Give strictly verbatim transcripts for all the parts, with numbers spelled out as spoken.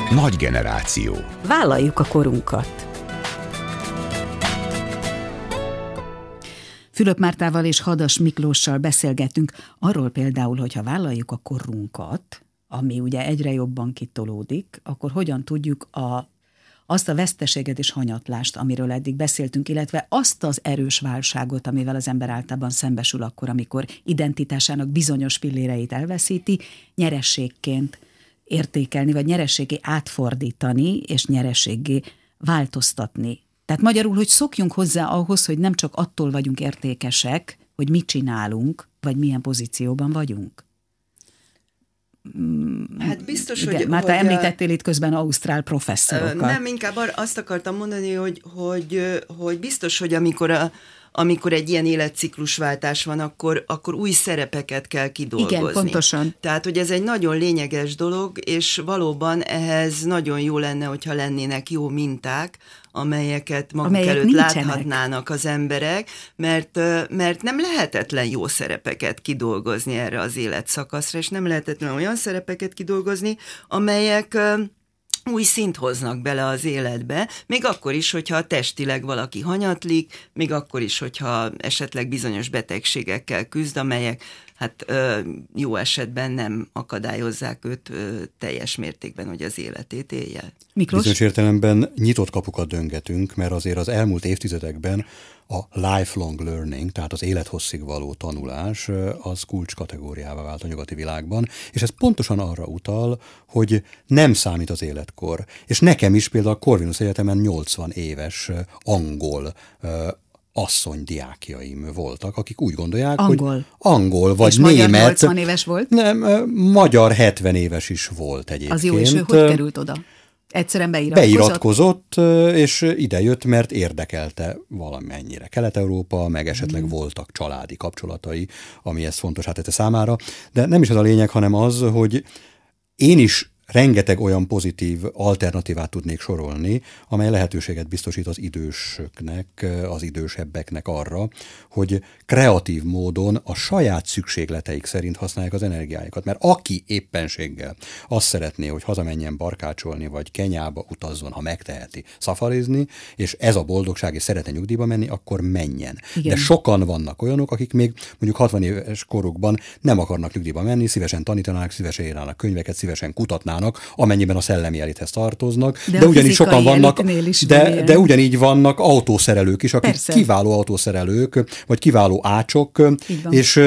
Nagy generáció. Vállaljuk a korunkat. Fülöp Mártával és Hadas Miklóssal beszélgettünk arról például, hogyha vállaljuk a korunkat, ami ugye egyre jobban kitolódik, akkor hogyan tudjuk a, azt a veszteséget és hanyatlást, amiről eddig beszéltünk, illetve azt az erős válságot, amivel az ember általában szembesül akkor, amikor identitásának bizonyos pilléreit elveszíti, nyerességként értékelni, vagy nyerességé átfordítani, és nyerességé változtatni. Tehát magyarul, hogy szokjunk hozzá ahhoz, hogy nem csak attól vagyunk értékesek, hogy mit csinálunk, vagy milyen pozícióban vagyunk. Hát biztos, igen, hogy... Már te hogy említettél itt közben ausztrál professzorokat. Nem, inkább azt akartam mondani, hogy, hogy, hogy biztos, hogy amikor a amikor egy ilyen életciklusváltás van, akkor, akkor új szerepeket kell kidolgozni. Igen, pontosan. Tehát, hogy ez egy nagyon lényeges dolog, és valóban ehhez nagyon jó lenne, hogyha lennének jó minták, amelyeket maguk Amelyek előtt nincsenek. láthatnának az emberek, mert, mert nem lehetetlen jó szerepeket kidolgozni erre az életszakaszra, és nem lehetetlen olyan szerepeket kidolgozni, amelyek új szint hoznak bele az életbe, még akkor is, hogyha testileg valaki hanyatlik, még akkor is, hogyha esetleg bizonyos betegségekkel küzd, amelyek hát ö, jó esetben nem akadályozzák őt ö, teljes mértékben, hogy az életét élje. Miklós? Bizonyos értelemben nyitott kapukat döngetünk, mert azért az elmúlt évtizedekben a lifelong learning, tehát az élethosszig való tanulás, az kulcs kategóriává vált a nyugati világban, és ez pontosan arra utal, hogy nem számít az életkor. És nekem is például a Corvinus Egyetemen nyolcvan éves angol asszony diákjaim voltak, akik úgy gondolják, angol. hogy angol vagy és német. magyar nyolcvan éves volt? Nem, magyar hetven éves is volt egyébként. Az jó, és ő hogy került oda? Egyszerűen beiratkozott? Beiratkozott, és idejött, mert érdekelte valamennyire Kelet-Európa, meg esetleg mm. voltak családi kapcsolatai, ami ez fontosá tette számára. De nem is ez a lényeg, hanem az, hogy én is rengeteg olyan pozitív alternatívát tudnék sorolni, amely lehetőséget biztosít az idősöknek, az idősebbeknek arra, hogy kreatív módon a saját szükségleteik szerint használják az energiáikat. Mert aki éppenséggel azt szeretné, hogy hazamenjen barkácsolni, vagy Kenyába utazzon, ha megteheti, szafarizni, és ez a boldogság, és szeretne nyugdíjba menni, akkor menjen. Igen. De sokan vannak olyanok, akik még mondjuk hatvan éves korukban nem akarnak nyugdíjba menni, szívesen tanítanának, szívesen írnának könyveket, szívesen kutatnának, amennyiben a szellemi elithez tartoznak, de, de ugyanígy sokan vannak, de, de ugyanígy vannak autószerelők is, akik Persze. kiváló autószerelők, vagy kiváló ácsok, és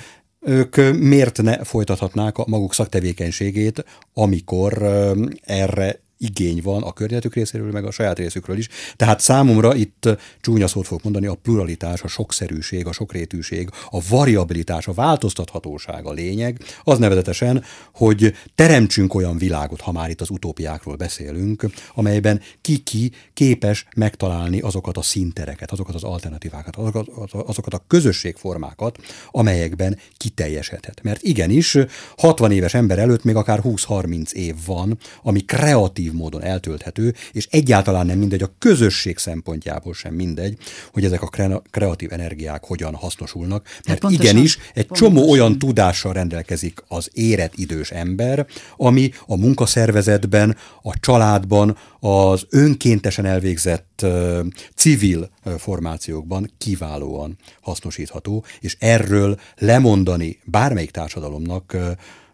ők miért ne folytathatnák a maguk szaktevékenységét, amikor erre igény van a környezetük részéről, meg a saját részükről is. Tehát számomra itt csúnya szót fogok mondani, a pluralitás, a sokszerűség, a sokrétűség, a variabilitás, a változtathatóság a lényeg, az nevezetesen, hogy teremtsünk olyan világot, ha már itt az utópiákról beszélünk, amelyben ki-ki képes megtalálni azokat a színtereket, azokat az alternatívákat, azokat, azokat a közösségformákat, amelyekben kiteljesedhet. Mert igenis, hatvan éves ember előtt még akár húsz-harminc év van, ami kreatív módon eltölthető, és egyáltalán nem mindegy, a közösség szempontjából sem mindegy, hogy ezek a kreatív energiák hogyan hasznosulnak, mert hát pontosan, igenis egy pontosan. csomó olyan tudással rendelkezik az érett idős ember, ami a munkaszervezetben, a családban, az önkéntesen elvégzett uh, civil uh, formációkban kiválóan hasznosítható, és erről lemondani bármelyik társadalomnak uh,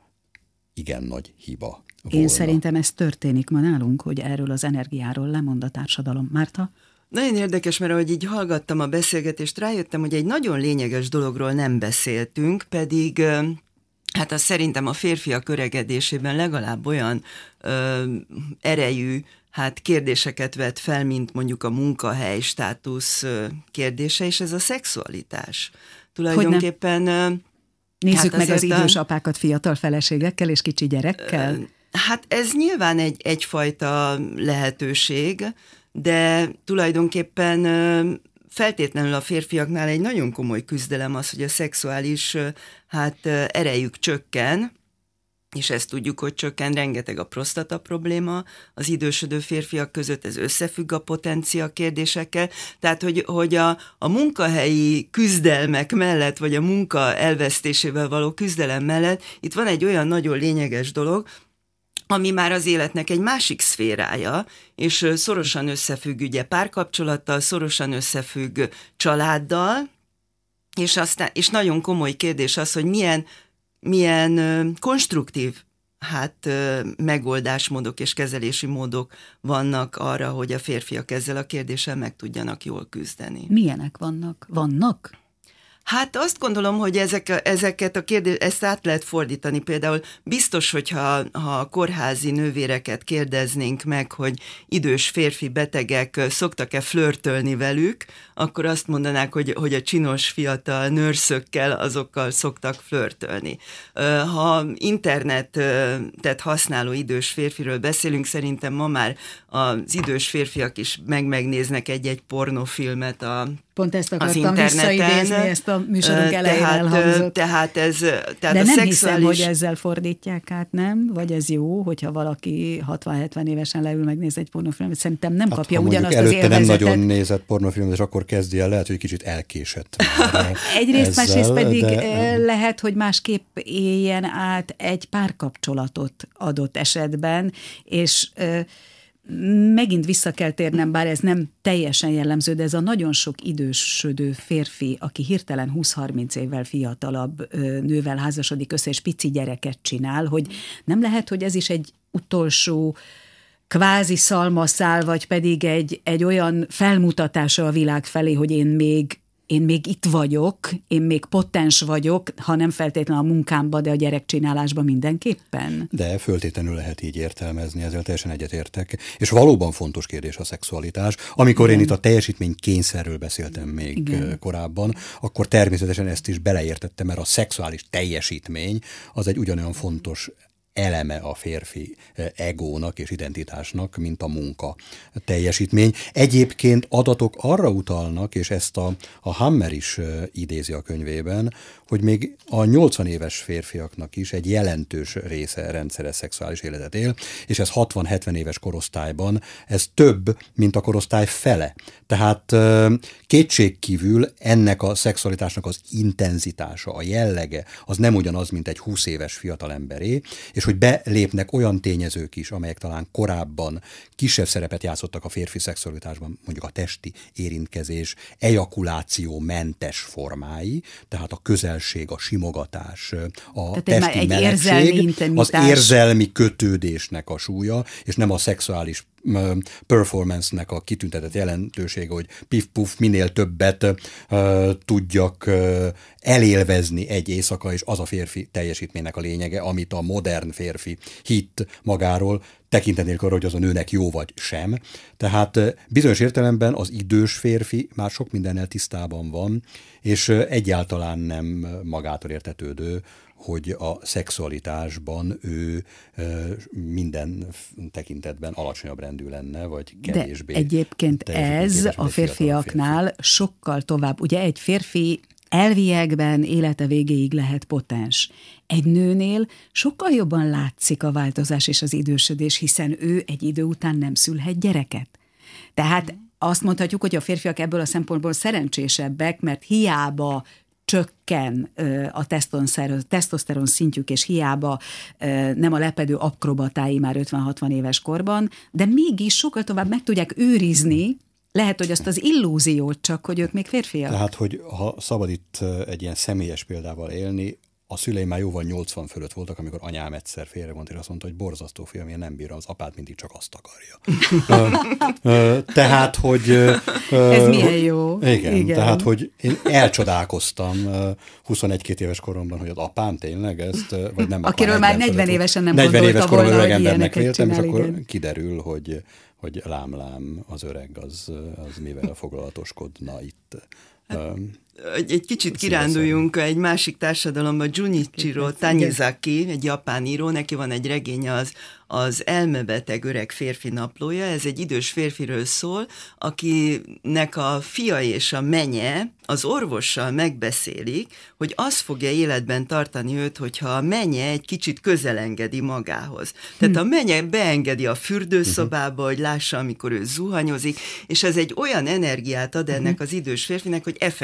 igen nagy hiba. Én volna. Szerintem ez történik ma nálunk, hogy erről az energiáról lemond a társadalom. Márta? Nagyon érdekes, mert ahogy így hallgattam a beszélgetést, rájöttem, hogy egy nagyon lényeges dologról nem beszéltünk, pedig hát az szerintem a férfiak öregedésében legalább olyan ö, erejű hát kérdéseket vet fel, mint mondjuk a munkahely státusz kérdése, és ez a szexualitás. Tulajdonképpen... Nézzük hát meg az idős apákat fiatal feleségekkel és kicsi gyerekkel. Hát ez nyilván egy, egyfajta lehetőség, de tulajdonképpen feltétlenül a férfiaknál egy nagyon komoly küzdelem az, hogy a szexuális hát erejük csökken, és ezt tudjuk, hogy csökken, rengeteg a prostata probléma az idősödő férfiak között, ez összefügg a potencia kérdésekkel, tehát hogy, hogy a, a munkahelyi küzdelmek mellett, vagy a munka elvesztésével való küzdelem mellett itt van egy olyan nagyon lényeges dolog, ami már az életnek egy másik szférája, és szorosan összefügg ugye párkapcsolattal, szorosan összefügg családdal, és, aztán, és nagyon komoly kérdés az, hogy milyen, milyen konstruktív hát megoldásmódok és kezelési módok vannak arra, hogy a férfiak ezzel a kérdéssel meg tudjanak jól küzdeni. Milyenek vannak? Vannak? Hát azt gondolom, hogy ezek, ezeket a kérdés, ezt át lehet fordítani. Például biztos, hogyha ha a kórházi nővéreket kérdeznénk meg, hogy idős férfi betegek szoktak-e flörtölni velük, akkor azt mondanák, hogy, hogy a csinos fiatal nőrszökkel azokkal szoktak flörtölni. Ha internetet használó idős férfiről beszélünk, szerintem ma már az idős férfiak is meg megnéznek egy-egy pornófilmet a Pont ezt akartam visszaidézni, ezt a műsorunk elején tehát, elhangzott. Tehát ez, tehát De a nem szexuális... hiszem, hogy ezzel fordítják át, nem? Vagy ez jó, hogyha valaki hatvan-hetven évesen leül, megnéz egy pornófilmet, szerintem nem hát, kapja ha ugyanazt az előtte élvezetet. nem nagyon nézett pornófilmet, és akkor kezdi el, lehet, hogy kicsit elkésett. Egyrészt, másrészt pedig de... lehet, hogy másképp éljen át egy párkapcsolatot adott esetben, és megint vissza kell térnem, bár ez nem teljesen jellemző, de ez a nagyon sok idősödő férfi, aki hirtelen húsz-harminc évvel fiatalabb nővel házasodik össze, és pici gyereket csinál, hogy nem lehet, hogy ez is egy utolsó kvázi szalmaszál, vagy pedig egy, egy olyan felmutatása a világ felé, hogy én még én még itt vagyok, én még potens vagyok, ha nem feltétlenül a munkámba, de a gyerekcsinálásban mindenképpen. De föltétlenül lehet így értelmezni, ezzel teljesen egyetértek. És valóban fontos kérdés a szexualitás. Amikor Igen. én itt a teljesítmény kényszerről beszéltem még Igen. korábban, akkor természetesen ezt is beleértettem, mert a szexuális teljesítmény az egy ugyanolyan fontos eleme a férfi egónak és identitásnak, mint a munka teljesítmény. Egyébként adatok arra utalnak, és ezt a, a Hammer is idézi a könyvében, hogy még a nyolcvan éves férfiaknak is egy jelentős része rendszeres szexuális életet él, és ez hatvan-hetven éves korosztályban, ez több, mint a korosztály fele. Tehát kétségkívül ennek a szexualitásnak az intenzitása, a jellege, az nem ugyanaz, mint egy húsz éves fiatalemberé, és hogy belépnek olyan tényezők is, amelyek talán korábban kisebb szerepet játszottak a férfi szexualitásban, mondjuk a testi érintkezés, ejakulációmentes formái, tehát a közelség, a simogatás, a tehát testi egy melegség, az érzelmi kötődésnek a súlya, és nem a szexuális performance-nek a kitüntetett jelentősége, hogy pif-puf, minél többet uh, tudjak uh, elélvezni egy éjszaka, és az a férfi teljesítménynek a lényege, amit a modern férfi hitt magáról, tekintet nélkül arra, hogy az a nőnek jó vagy sem. Tehát uh, bizonyos értelemben az idős férfi már sok mindennel tisztában van, és uh, egyáltalán nem magától értetődő, hogy a szexualitásban ő ö, minden tekintetben alacsonyabb rendű lenne, vagy kevésbé. De egyébként ez a férfiaknál férfi. sokkal tovább. Ugye egy férfi elviekben élete végéig lehet potens. Egy nőnél sokkal jobban látszik a változás és az idősödés, hiszen ő egy idő után nem szülhet gyereket. Tehát azt mondhatjuk, hogy a férfiak ebből a szempontból szerencsésebbek, mert hiába csökken a tesztoszteron szintjük, és hiába nem a lepedő akrobatái már ötven-hatvan éves korban, de mégis sokkal tovább meg tudják őrizni, lehet, hogy azt az illúziót csak, hogy ők még férfiak. Tehát, hogy ha szabad itt egy ilyen személyes példával élni, a szüleim már jóval nyolcvan fölött voltak, amikor anyám egyszer félrevont, és azt mondta, hogy borzasztó fiam, én nem bírom, az apád mindig csak azt akarja. Tehát, hogy... Ez milyen jó. Igen, igen. Tehát, hogy én elcsodálkoztam huszonegy-két éves koromban, hogy az apám tényleg ezt, vagy nem. Akiről már negyven évesen nem negyven gondolta éves volna, hogy ilyeneket véltem, csinál, és akkor igen. kiderül, hogy, hogy lám-lám az öreg az, az mivel foglalatoskodna itt. Hát, egy kicsit kiránduljunk egy másik társadalomba, Junichiro Tanizaki, egy japán író, neki van egy regénye, az, az Elmebeteg öreg férfi naplója, ez egy idős férfiről szól, akinek a fia és a menye az orvossal megbeszélik, hogy az fogja életben tartani őt, hogyha a menye egy kicsit közelengedi magához. Tehát a menye beengedi a fürdőszobába, hogy lássa, amikor ő zuhanyozik, és ez egy olyan energiát ad ennek az idős férfinek, hogy effektíve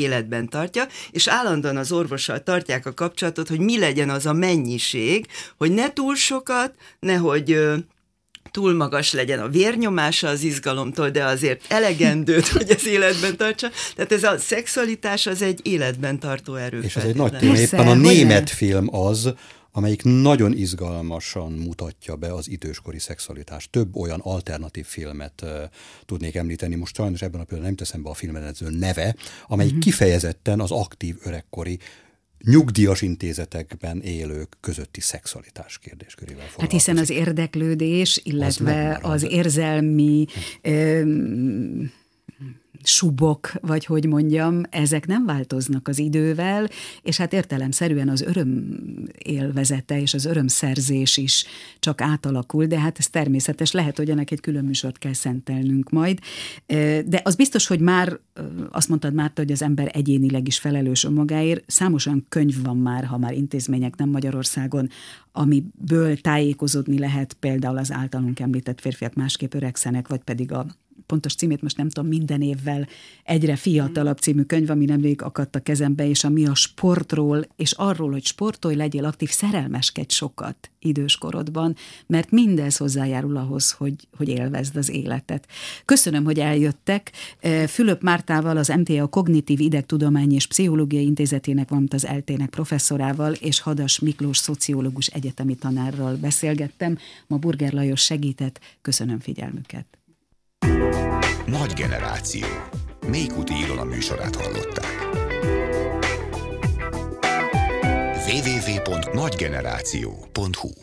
életben tartja, és állandóan az orvossal tartják a kapcsolatot, hogy mi legyen az a mennyiség, hogy ne túl sokat, nehogy túl magas legyen a vérnyomása az izgalomtól, de azért elegendőt, hogy az életben tartsa. Tehát ez a szexualitás az egy életben tartó erő. És ez egy nagy téma. Éppen a német film az, amelyik nagyon izgalmasan mutatja be az időskori szexualitást. Több olyan alternatív filmet uh, tudnék említeni, most sajnos ebben a pillanatban nem teszem be a filmrendező neve, amelyik uh-huh. kifejezetten az aktív öregkori nyugdíjas intézetekben élők közötti szexualitás kérdéskörével foglalkozik. Hát hiszen az érdeklődés, illetve az, az érzelmi öm, subok, vagy hogy mondjam, ezek nem változnak az idővel, és hát értelemszerűen az öröm élvezete és az örömszerzés is csak átalakul, de hát ez természetes, lehet, hogy ennek egy külön műsort kell szentelnünk majd. De az biztos, hogy már, azt mondtad Márta, hogy az ember egyénileg is felelős önmagáért, számos olyan könyv van már, ha már intézmények nem Magyarországon, amiből tájékozódni lehet, például az általunk említett Férfiak másképp öregszenek, vagy pedig a pontos címét most nem tudom, minden évvel egyre fiatalabb című könyv, ami nemrég akadt a kezembe, és ami a sportról, és arról, hogy sportolj, legyél aktív, szerelmeskedj sokat időskorodban, mert mindez hozzájárul ahhoz, hogy, hogy élvezd az életet. Köszönöm, hogy eljöttek. Fülöp Mártával, az em té á Kognitív Idegtudományi és Pszichológiai Intézetének, valamint az eltének professzorával, és Hadas Miklós szociológus egyetemi tanárral beszélgettem. Ma Burger Lajos segített. Köszönöm figyelmüket. Nagy generáció. Mékuti Ilona műsorát hallották. double-u double-u double-u pont nagygeneráció pont hu